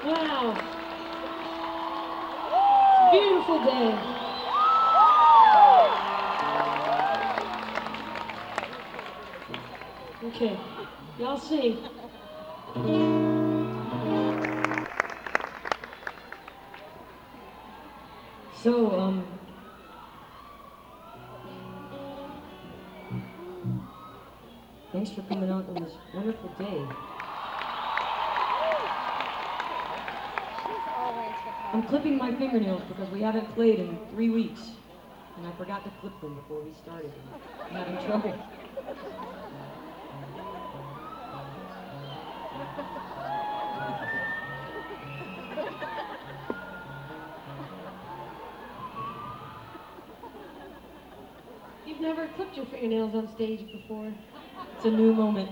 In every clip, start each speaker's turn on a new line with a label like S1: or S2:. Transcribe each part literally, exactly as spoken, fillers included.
S1: Wow. It's a beautiful day. Okay, y'all sing. So, um, thanks for coming out on this wonderful day. I'm clipping my fingernails because we haven't played in three weeks. And I forgot to clip them before we started. I'm having trouble. You've never clipped your fingernails on stage before. It's a new moment.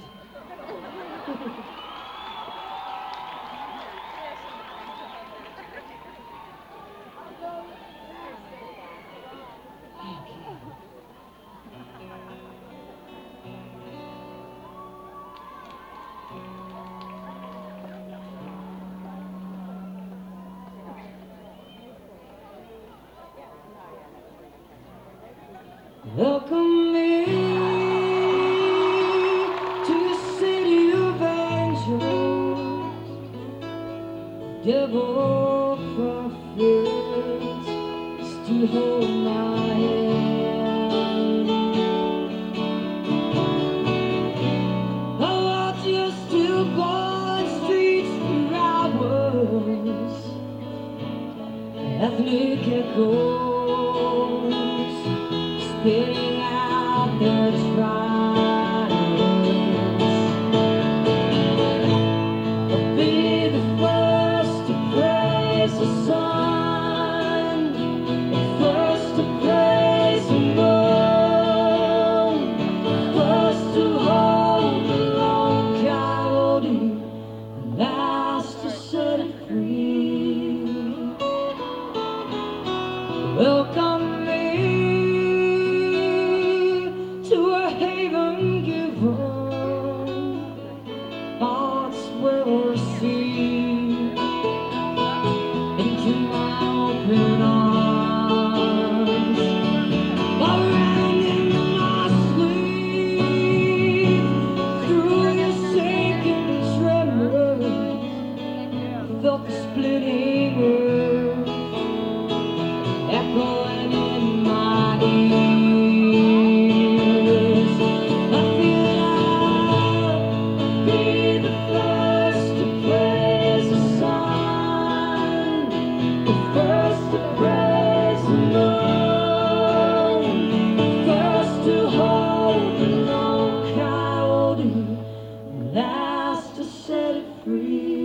S1: Welcome me to the city of angels, devil prophets still hold my hand. I watch your stillborn streets for hours, ethnic echoes spitting out their trials. I'll be the first to praise the sun, the first to praise the moon, first to hold the lone coyote, last to set it free. Welcome me to a haven given, hearts will receive into my open arms. I ran in my sleep through your sinking tremors, felt the splitting earth echoing in my ears. I feel I'll be the first to praise the sun, the first to praise the moon, first to hold the lone coyote, last to set it free.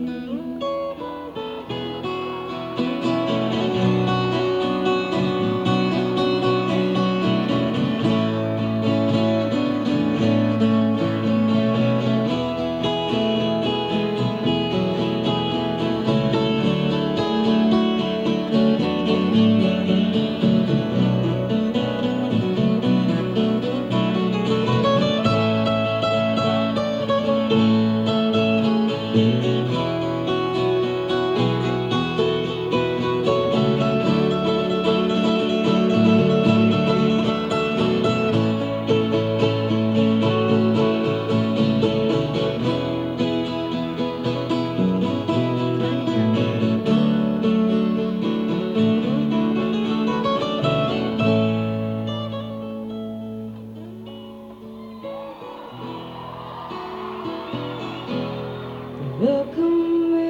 S1: Welcome me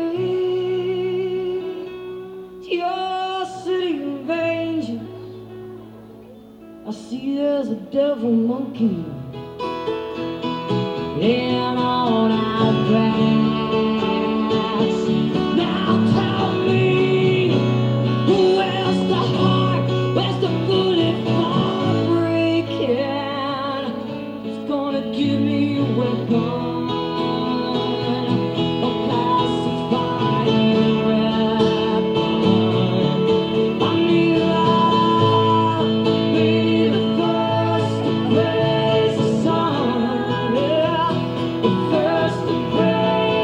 S1: to your city of angels. I see there's a devil monkey laying on our backs. Now tell me, where's the heart? Where's the bullet for breaking? It's gonna give me a weapon. Praise the sun, yeah, the first to praise.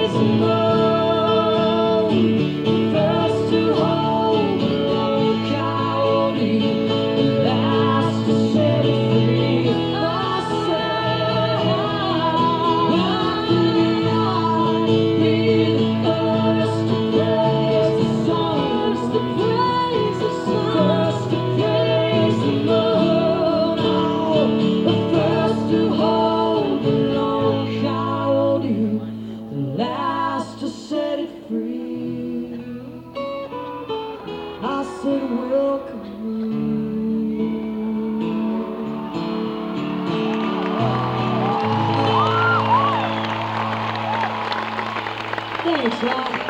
S1: try.